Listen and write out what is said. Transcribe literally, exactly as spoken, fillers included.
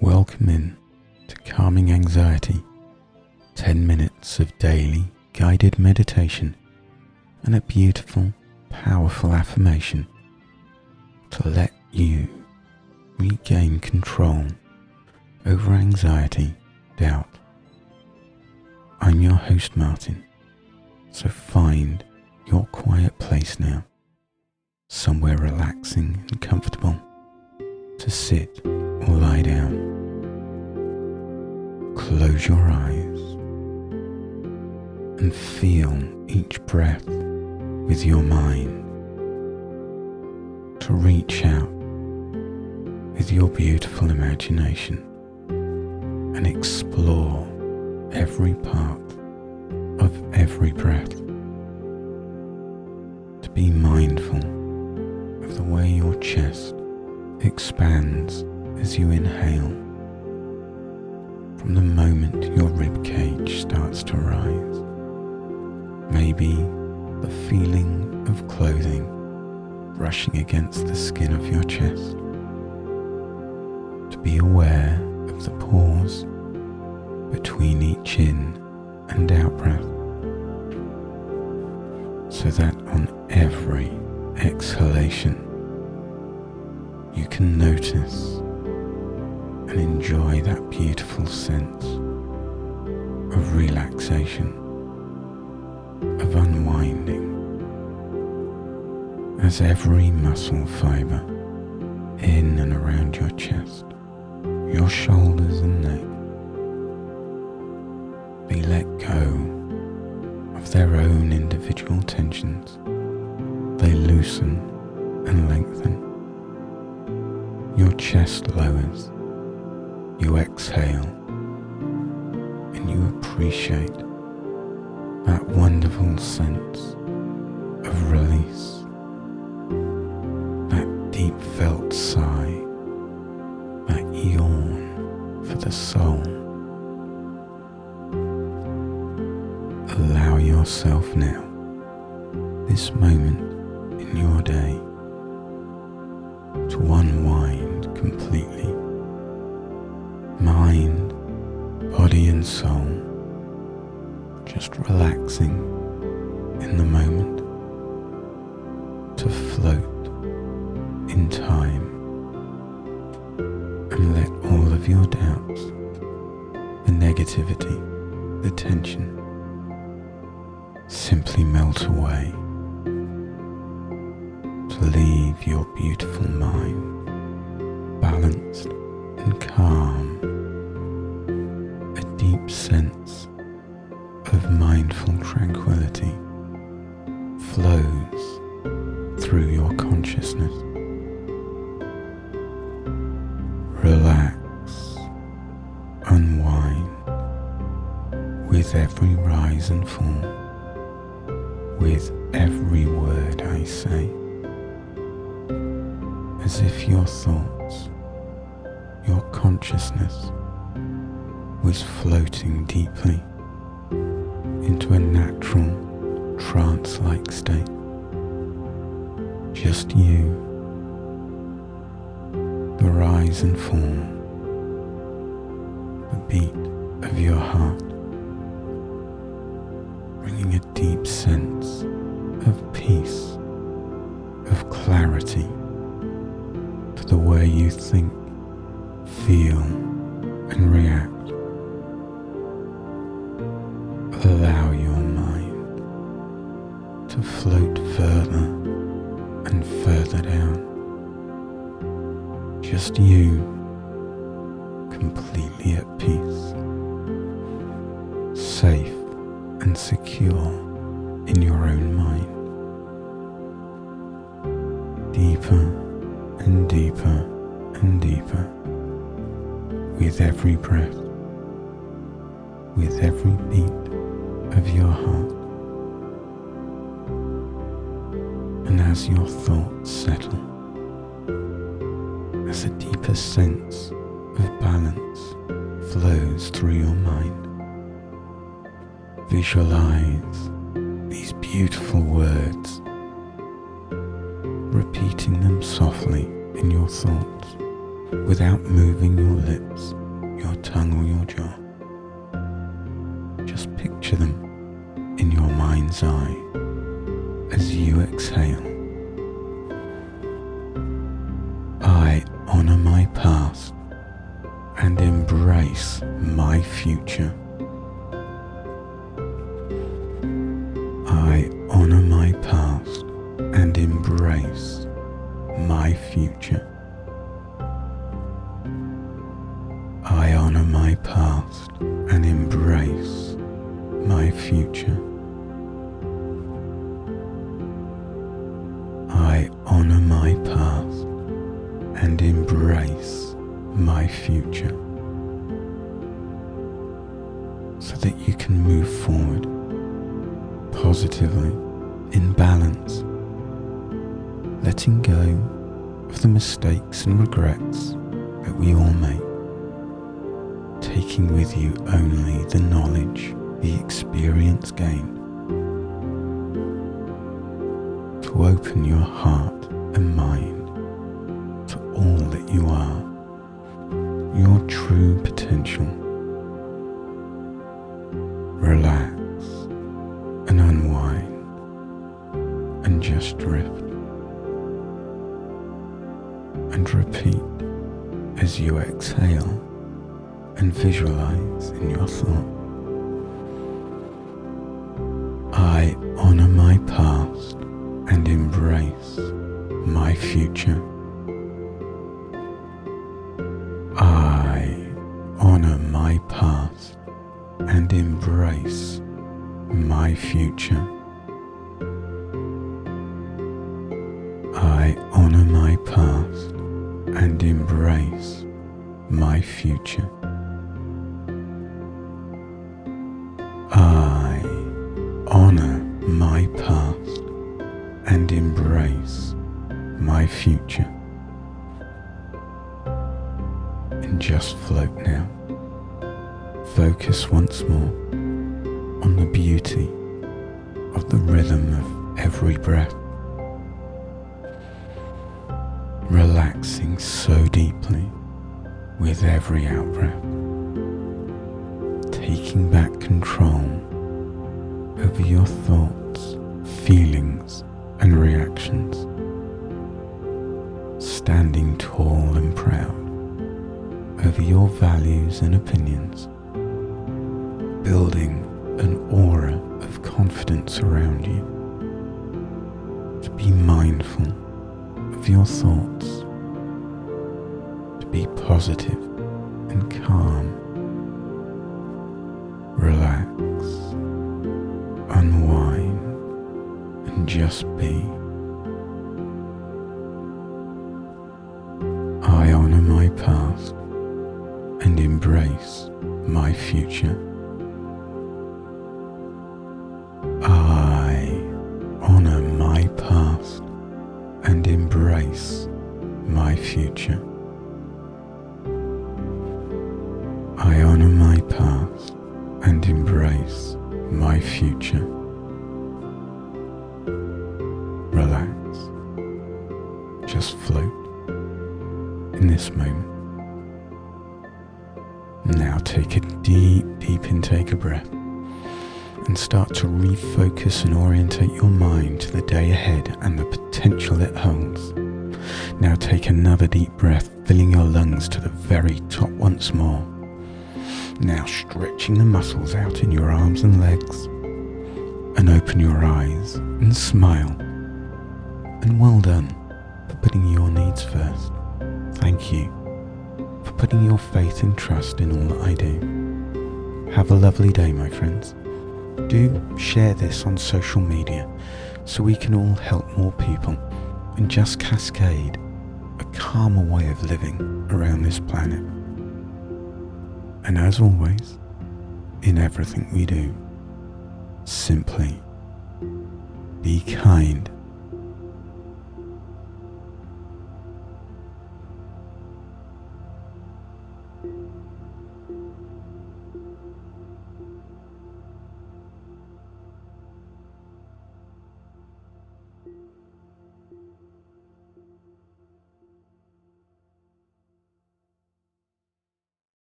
Welcome in to Calming Anxiety, ten minutes of daily guided meditation and a beautiful, powerful affirmation to let you regain control over anxiety, doubt. I'm your host Martin, so find your quiet place now, somewhere relaxing and comfortable to sit or lie down. Close your eyes and feel each breath with your mind to reach out with your beautiful imagination and explore every part of every breath. To be mindful of the way your chest expands as you inhale, from the moment your rib cage starts to rise. Maybe the feeling of clothing brushing against the skin of your chest. To be aware of the pause between each in and out breath, so that on every exhalation you can notice and enjoy that beautiful sense of relaxation, of unwinding, as every muscle fibre in and around your chest, your shoulders and neck, they let go of their own individual tensions. They loosen and lengthen. Your chest lowers. You exhale and you appreciate that wonderful sense of release, that deep felt sigh, that yawn for the soul. Allow yourself now, this moment in your day, to unwind completely. Mind, body and soul, just relaxing in the moment, to float in time and let all of your doubts, the negativity, the tension simply melt away, to leave your beautiful mind balanced and calm. A deep sense of mindful tranquility flows through your consciousness. Relax, unwind with every rise and fall, with every word I say, as if your thoughts, your consciousness was floating deeply into a natural trance-like state. Just you, the rise and fall, the beat of your heart, bringing a deep sense of peace, of clarity to the way you think, feel and react. Allow your mind to float further and further down. Just you, completely at peace, safe and secure in your own mind. Deeper and deeper and deeper with every breath, with every beat of your heart. And as your thoughts settle, as a deeper sense of balance flows through your mind, visualize these beautiful words, repeating them softly in your thoughts without moving your lips. sigh as you exhale. I honor my past and embrace my future. I honor my past and embrace my future. I honor my past and embrace my future. I honor my past and embrace my future, so that you can move forward positively in balance, letting go of the mistakes and regrets that we all make, taking with you only the knowledge, the experience gained, to open your heart and mind to all that you are, your true potential. Relax and unwind and just drift, and repeat as you exhale and visualize in your thought. I honor my past and embrace my future. I honor my past and embrace my future. I honor my past and embrace my future. I honor my past and embrace my future. And just float now. Focus once more on the beauty of the rhythm of every breath, relaxing so deeply with every out-breath, taking back control over your thoughts, feelings and reactions, standing tall and proud over your values and opinions, building an aura of confidence around you, to be mindful of your thoughts, to be positive and calm, relax, unwind, and just be. I honor my past and embrace my future. I honor my past and embrace my future. I honor my past and embrace my future. Relax. Just float in this moment. Now take a deep, deep intake of breath and start to refocus and orientate your mind to the day ahead and the potential it holds. Now take another deep breath, filling your lungs to the very top once more. Now stretching the muscles out in your arms and legs, and open your eyes and smile. And well done for putting your needs first. Thank you for putting your faith and trust in all that I do. Have a lovely day, my friends. Do share this on social media so we can all help more people and just cascade a calmer way of living around this planet. And as always, in everything we do, simply be kind